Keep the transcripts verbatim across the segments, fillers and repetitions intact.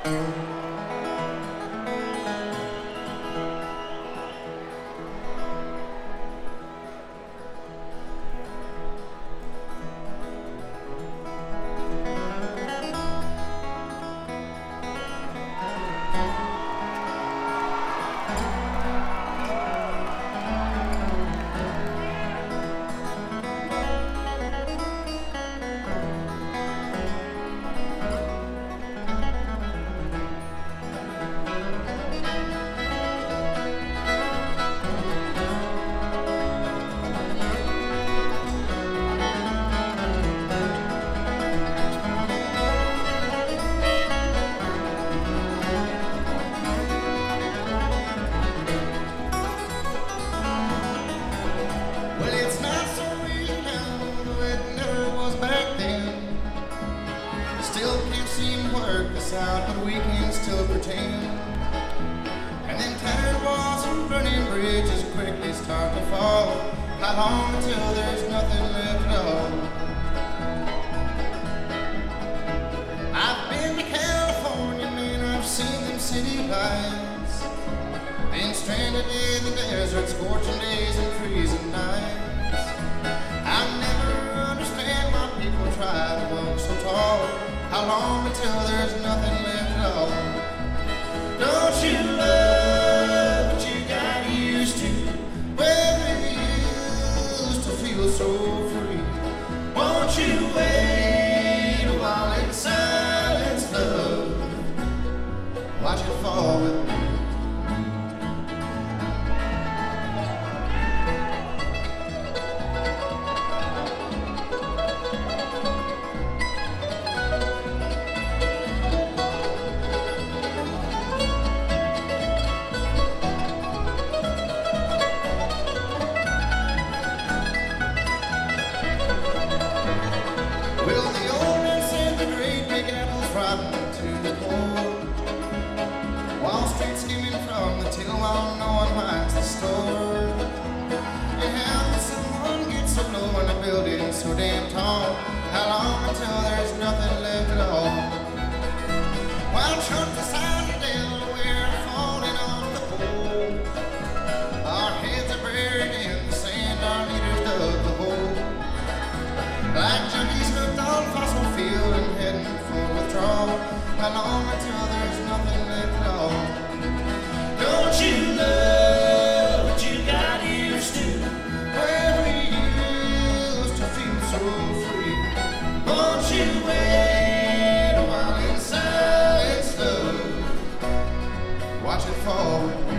Still can't seem to work this out, but we can still pretend. And then tattered walls and burning bridges quickly start to fall. How long until there's nothing left at all? I've been to California, man, I've seen them city lights. Been stranded in the desert, scorching days and freezing nights. I never understand why people try to walk so tall. How long until there's nothing left at all? Don't you love what you got used to? Where we used to feel so free. Won't you wait a while in silence, love? Watch it fall with me. Well, the old man said the great big apples rotten to the core. Wall Street skimming from the till while no one minds the store. And how can someone get so low in a building so damn tall? How long until there's nothing left at all? While chunks the size of Delaware are falling off the pole. Our heads are buried in the sand, our leaders dug the hole. Like junkies hooked on fossil fuel and heading for withdrawal. How long until there's nothing left at all? Don't you love what you got used to? Where we used to feel so free. Won't you wait a while in silence, love? Watch it fall with me.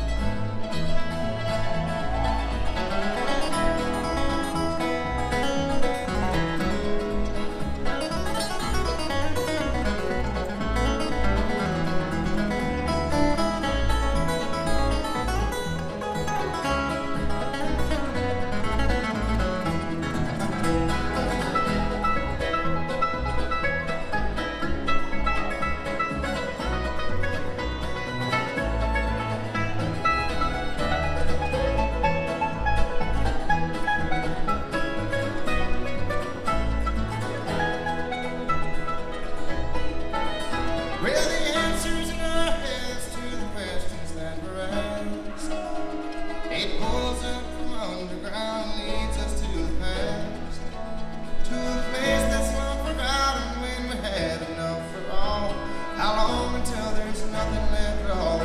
Well, the answers in our heads to the questions that were asked. It pulls up from underground, leads us to the past. To a place that's long forgotten when we had enough for all. How long until there's nothing left at all?